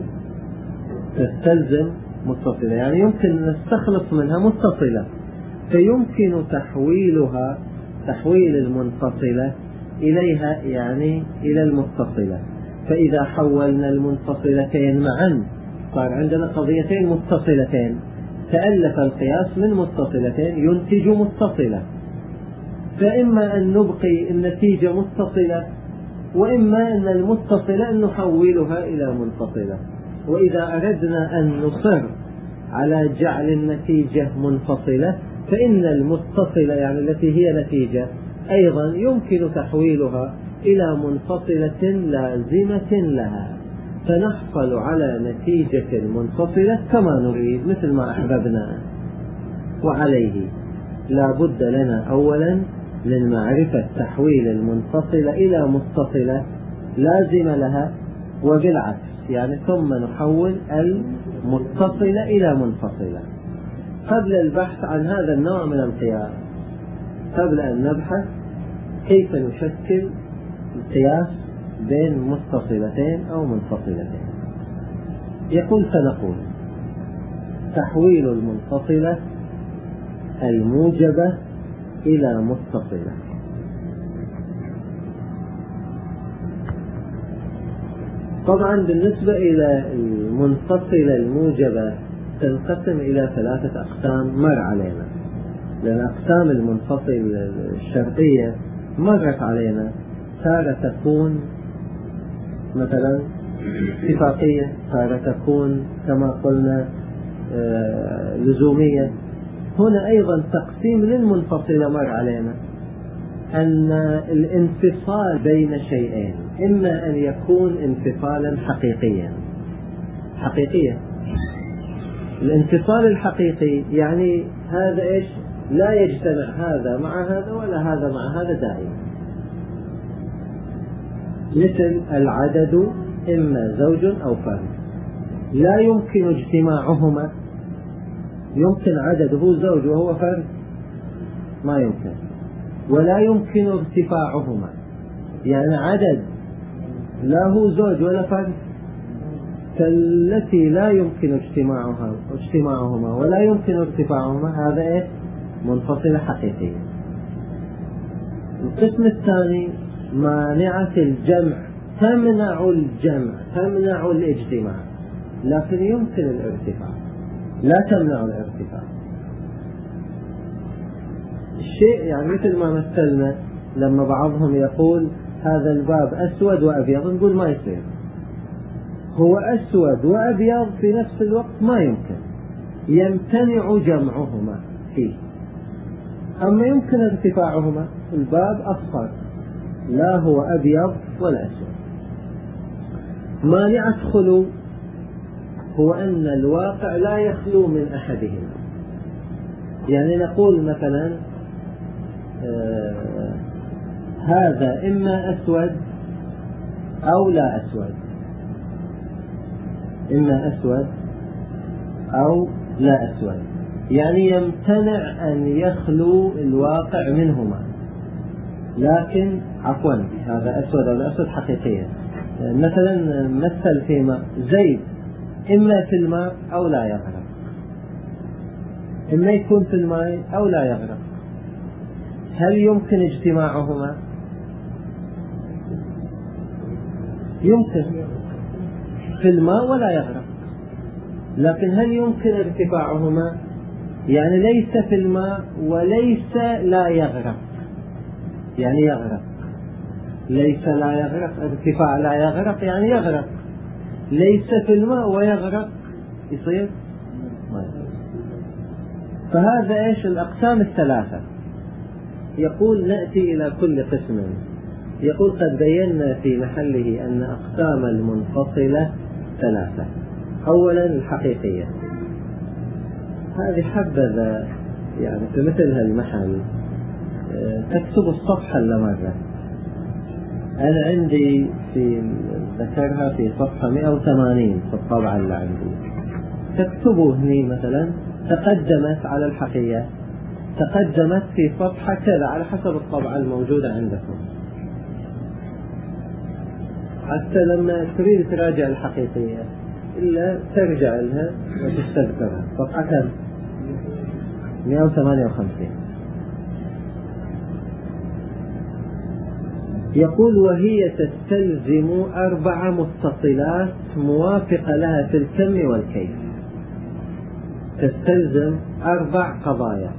تستلزم متصلة، يعني يمكن نستخلص منها متصلة، فيمكن تحويلها تحويل المنفصلة إليها يعني إلى المتصلة. فإذا حولنا المنفصلتين معا صار عندنا قضيتين متصلتين، تألف القياس من متصلتين ينتج متصلة، فإما أن نبقي النتيجة متصلة، وإما أن المتصلة أن نحولها إلى منفصلة. وإذا أردنا أن نصر على جعل النتيجة منفصلة، فإن المتصلة يعني التي هي نتيجة أيضا يمكن تحويلها إلى منفصلة لازمة لها، فنحصل على نتيجة منفصلة كما نريد مثل ما أحببنا. وعليه لا بد لنا أولا من معرفة تحويل المنفصلة إلى متصلة لازم لها، وبالعكس يعني ثم نحول المتصلة إلى منفصلة. قبل البحث عن هذا النوع من القياس، قبل أن نبحث كيف نشكل القياس بين متصلتين أو منفصلتين، يقول فنقول تحويل المنفصلة الموجبة إلى متصلة. طبعا بالنسبة إلى المنفصلة الموجبة تنقسم إلى ثلاثة أقسام مر علينا، لأن أقسام المنفصل الشرطية مرت علينا، تارة تكون مثلا اتفاقية، تارة تكون كما قلنا آه لزومية. هنا أيضا تقسيم للمنفصلة مر علينا، أن الانفصال بين شيئين إما أن يكون انفصالا حقيقيا حقيقيا الانفصال الحقيقي يعني هذا إيش؟ لا يجتمع هذا مع هذا ولا هذا مع هذا دائما، مثل العدد إما زوج أو فرد، لا يمكن اجتماعهما. يمكن عدده زوج وهو فرد؟ ما يمكن. ولا يمكن ارتفاعهما، يعني عدد له زوج ولا فرد، فالتي لا يمكن اجتماعها اجتماعهما ولا يمكن ارتفاعهما هذا إيه؟ منفصلة حقيقية. القسم الثاني مانعة الجمع، تمنع الجمع تمنع الاجتماع، لكن يمكن الارتفاع، لا تمنع الارتفاع. الشيء يعني مثل ما مثلنا لما بعضهم يقول هذا الباب أسود وأبيض، نقول ما يصير، هو أسود وأبيض في نفس الوقت ما يمكن، يمتنع جمعهما فيه. أما يمكن ارتفاعهما، الباب أصفر لا هو أبيض ولا أسود. مانعة خلو هو أن الواقع لا يخلو من أحدهما، يعني نقول مثلا آه هذا إما أسود أو لا أسود، إما أسود أو لا أسود، يعني يمتنع أن يخلو الواقع منهما. لكن عفوا هذا أسود أو لا أسود حقيقيا، مثلا مثل فيما زيد إما في الماء أو لا يغرق، إما يكون في الماء أو لا يغرق، هل يمكن اجتماعهما؟ يمكن في الماء ولا يغرق، لكن هل يمكن ارتفاعهما؟ يعني ليس في الماء وليس لا يغرق، يعني يغرق. ليس لا يغرق، ارتفاع لا يغرق يعني يغرق. ليس في الماء ويغرق يصير. فهذا ايش الأقسام الثلاثة. يقول نأتي إلى كل قسم. يقول قد بينا في محله أن أقسام المنفصلة ثلاثة. أولا الحقيقية، هذه حبذا يعني في مثل هالمحل تكتب الصفحة اللي مرة. أنا عندي في ذكرها في صفحة مئة وثمانين في الطبعة اللي عندي. تكتبوا هني مثلا تقدمت على الحقيقة، تقدمت في صفحة كذا على حسب الطبعة الموجودة عندكم، حتى لما تريد تراجع الحقيقية إلا ترجع لها وتستذكرها. صفحة كم؟ مئة وثمانية وخمسين. يقول وهي تستلزم أربع متصلات موافقة لها في الكم والكيف. تستلزم أربع قضايا،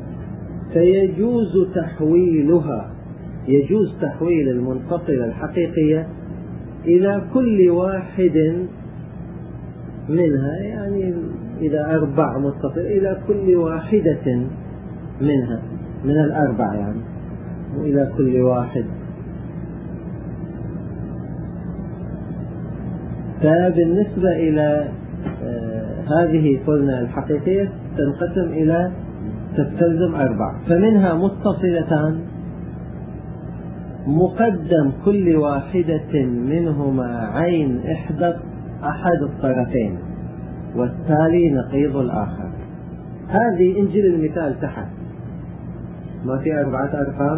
فيجوز تحويلها، يجوز تحويل المنفصلة الحقيقية إلى كل واحد منها، يعني إذا أربع متصل إلى كل واحدة منها من الأربع، يعني وإلى كل واحد. فبالنسبة إلى آه هذه قلنا الحقيقية تنقسم إلى تستلزم أربع، فمنها متصلتان مقدم كل واحدة منهما عين إحدى أحد الطرفين والتالي نقيض الآخر. هذه إنجيل المثال تحت ما في أربعة أرقام.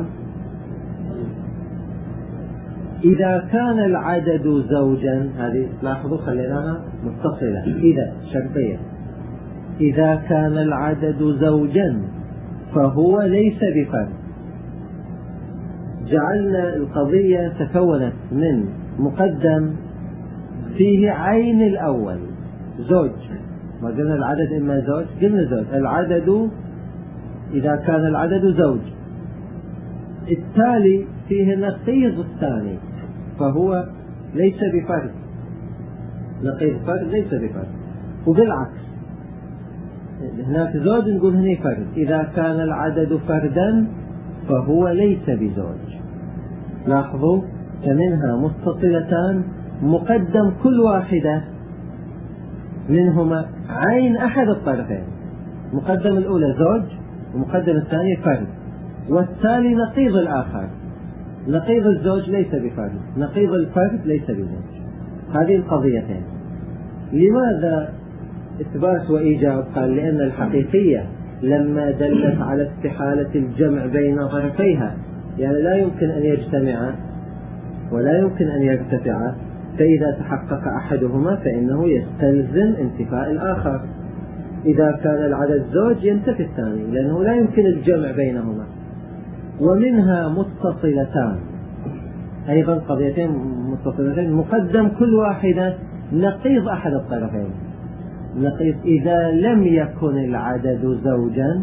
إذا كان العدد زوجا، هذه لاحظوا خليناها متصلة، إذا شرطية. إذا كان العدد زوجا فهو ليس بفرد. جعلنا القضية تكونت من مقدم فيه عين الأول زوج، ما قلنا العدد إما زوج، قلنا زوج. العدد إذا كان العدد زوج، التالي فيه نقيض الثاني فهو ليس بفرد. نقيض فرد ليس بفرد، وبالعكس هناك زوج نقول هنا فرد. إذا كان العدد فردا فهو ليس بزوج. لاحظوا فمنها متصلتان مقدم كل واحدة منهما عين أحد الطرفين. مقدم الأولى زوج ومقدم الثاني فرد، والتالي نقيض الآخر. نقيض الزوج ليس بفرد، نقيض الفرد ليس بزوج. هذه القضيتين. لماذا إثبات وإيجاب؟ قال لأن الحقيقية لما دلت على استحالة الجمع بين طرفيها، يعني لا يمكن أن يجتمعا ولا يمكن أن يرتفعا، فإذا تحقق أحدهما فإنه يستلزم انتفاء الآخر. إذا كان العدد زوج ينتفي الثاني لأنه لا يمكن الجمع بينهما. ومنها متصلتان، أيضا قضيتين متصلتين مقدم كل واحدة نقيض أحد الطرفين. نقيض إذا لم يكن العدد زوجا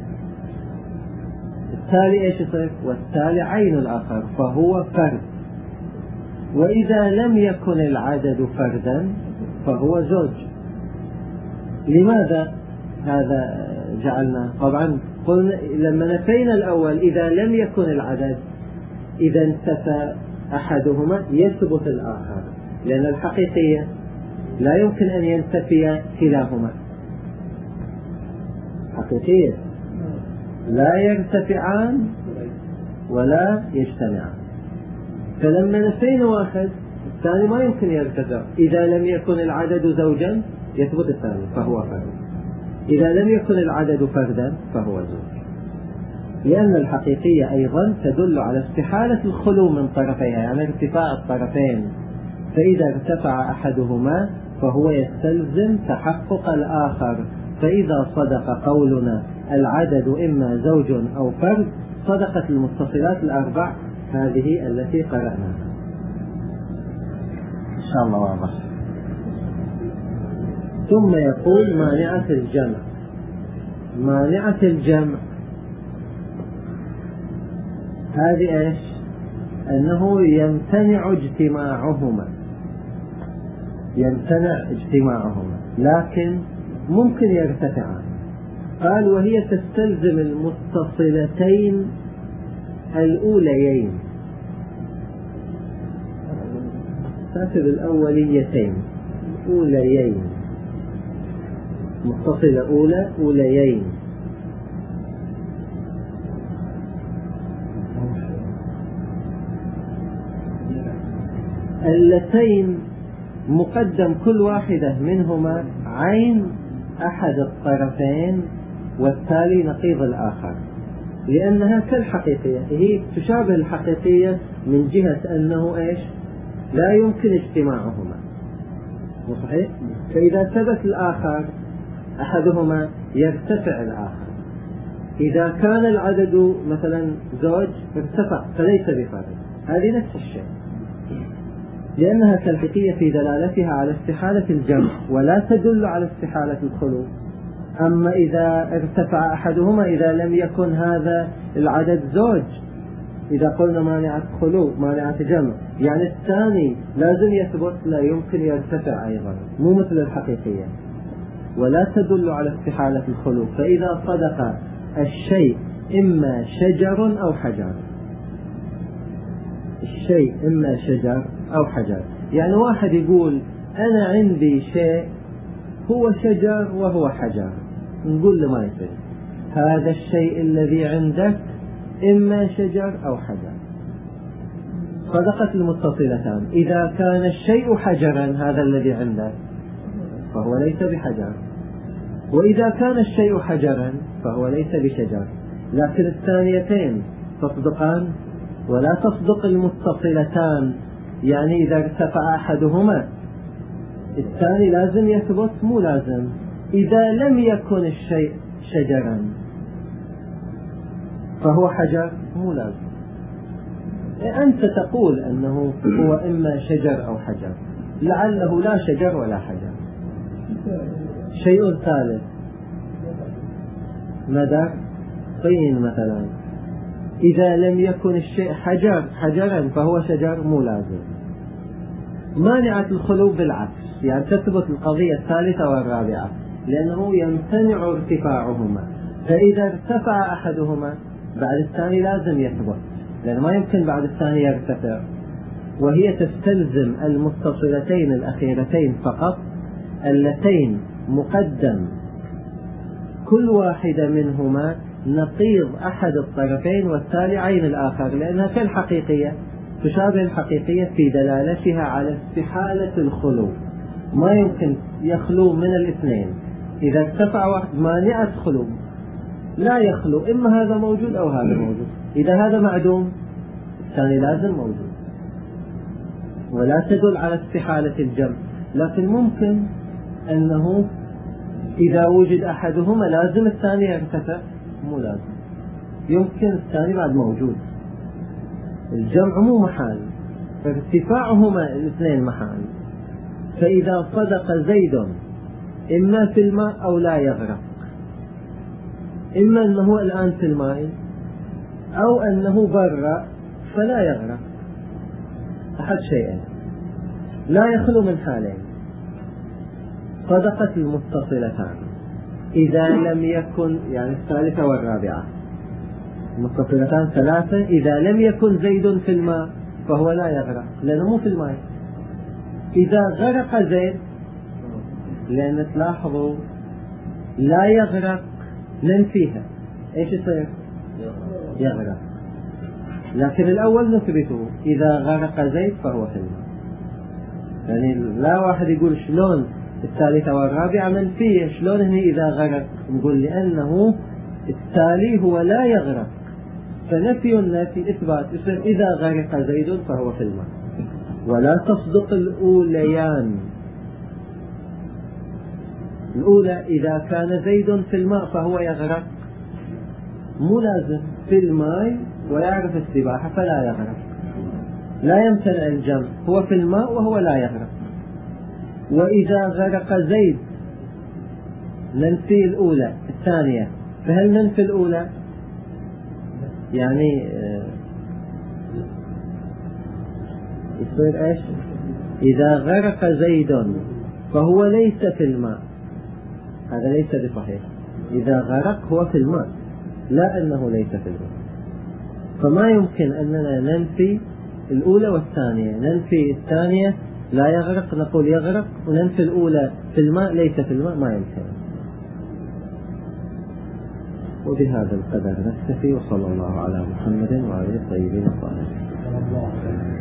التالي إيش يصير؟ والتالي عين الآخر فهو فرد. وإذا لم يكن العدد فردا فهو زوج. لماذا هذا جعلنا؟ طبعا قلنا لما نفينا الأول إذا لم يكن العدد، إذا انتفى أحدهما يثبت الآخر، لأن الحقيقية لا يمكن أن ينتفي كلاهما. حقيقية لا يرتفعان ولا يجتمعان، فلما نفينا واحد الثاني ما يمكن يرتفع. إذا لم يكن العدد زوجا يثبت الثاني فهو فرد، إذا لم يكن العدد فردا فهو زوج. لأن الحقيقية أيضا تدل على استحالة الخلو من طرفيها، يعني ارتفاع الطرفين، فإذا ارتفع أحدهما فهو يستلزم تحقق الآخر، فإذا صدق قولنا العدد إما زوج أو فرد صدقت المتصلات الأربع هذه التي قرأناها. إن شاء الله واضح. ثم يقول مانعة الجمع. مانعة الجمع هذه إيش؟ أنه يمتنع اجتماعهما، يمتنع اجتماعهما لكن ممكن يرتفعان. قال وهي تستلزم المتصلتين الأوليين، كاتب الأوليتين أوليين، متصلة أولى أوليين. اللتين مقدم كل واحدة منهما عين أحد الطرفين والتالي نقيض الآخر، لأنها كالحقيقية، هي تشابه الحقيقية من جهة أنه إيش؟ لا يمكن اجتماعهما، صحيح؟ فإذا ثبت الآخر أحدهما يرتفع الآخر. إذا كان العدد مثلا زوج ارتفع فليس بفرد، هذه نفس الشيء، لأنها كالحقيقية في دلالتها على استحالة الجمع ولا تدل على استحالة الخلو. أما إذا ارتفع أحدهما إذا لم يكن هذا العدد زوج، إذا قلنا مانعة خلو مانعة جمع، يعني الثاني لازم يثبت لا يمكن يرتفع أيضا، مو مثل الحقيقية، ولا تدل على استحالة الخلو. فإذا صدق الشيء إما شجر أو حجر، الشيء إما شجر أو حجر، يعني واحد يقول أنا عندي شيء هو شجر وهو حجر، نقول له ما يصير، هذا الشيء الذي عندك إما شجر أو حجر. صدقت المتصلتان. إذا كان الشيء حجرا هذا الذي عندك فهو ليس بحجر، وإذا كان الشيء حجرا فهو ليس بشجر، لكن الثانيتين تصدقان ولا تصدق المتصلتان، يعني إذا ارتفع أحدهما الثاني لازم يثبت، مو لازم. إذا لم يكن الشيء شجرا فهو حجر، مو لازم. أنت تقول أنه هو إما شجر أو حجر، لعله لا شجر ولا حجر. شيء ثالث مدر طين مثلا، إذا لم يكن الشيء حجر حجرا فهو شجر، مو لازم. مانعة الخلو بالعكس، يعني تثبت القضية الثالثة والرابعة، لأنه يمتنع ارتفاعهما، فإذا ارتفع أحدهما بعد الثاني لازم يثبت، لأن ما يمكن بعد الثاني يرتفع. وهي تستلزم المتصلتين الأخيرتين فقط، اللتين مقدم كل واحدة منهما نقيض أحد الطرفين والتالي عين الآخر، لأنها كالحقيقية تشابه الحقيقية في دلالتها على استحالة الخلو، ما يمكن يخلو من الاثنين. إذا ارتفع واحد مانعة خلو، لا يخلو، إما هذا موجود أو هذا موجود. إذا هذا معدوم الثاني لازم موجود، ولا تدل على استحالة الجمع. لكن ممكن أنه إذا وجد أحدهما لازم الثاني يرتفع، مو لازم، يمكن الثاني بعد موجود. الجمع مو محال، ارتفاعهما الاثنين محال. فإذا صدق زيد إما في الماء أو لا يغرق، إما أنه الآن في الماء أو أنه برا فلا يغرق، أحد شيئين، لا يخلو من حالين. صدقت المتصلتان إذا لم يكن، يعني الثالثة والرابعة، المتصلتان ثلاثة، إذا لم يكن زيد في الماء فهو لا يغرق لأنه مو في الماء. إذا غرق زيد، لأن تلاحظوا لا يغرق ننفيها، إيش يصير؟ يغرق. لكن الأول نثبته، إذا غرق زيد فهو في الماء. يعني لا واحد يقول شلون الثالثة والرابعة منفية، شلون هني إذا غرق؟ نقول لأنه التالي هو لا يغرق، فنفي النفي إثبات، يصير إذا غرق زيد فهو في الماء. ولا تصدق الأوليان، الأولى إذا كان زيد في الماء فهو يغرق، مو لازم في الماء ويعرف السباحة فلا يغرق، لا يمتنع الجمع، هو في الماء وهو لا يغرق. وإذا غرق زيد ننفي الأولى. الثانية فهل ننفي الأولى؟ يعني يصير إيش؟ إذا غرق زيد فهو ليس في الماء، هذا ليس بصحيح. إذا غرق هو في الماء، لا أنه ليس في الماء. فما يمكن أننا ننفي الأولى والثانية. ننفي الثانية لا يغرق نقول يغرق، وننفي الأولى في الماء ليس في الماء، ما يمكن. وبهذا القدر نكتفي، وصلى الله على محمد وعلى آله الطيبين الطاهرين.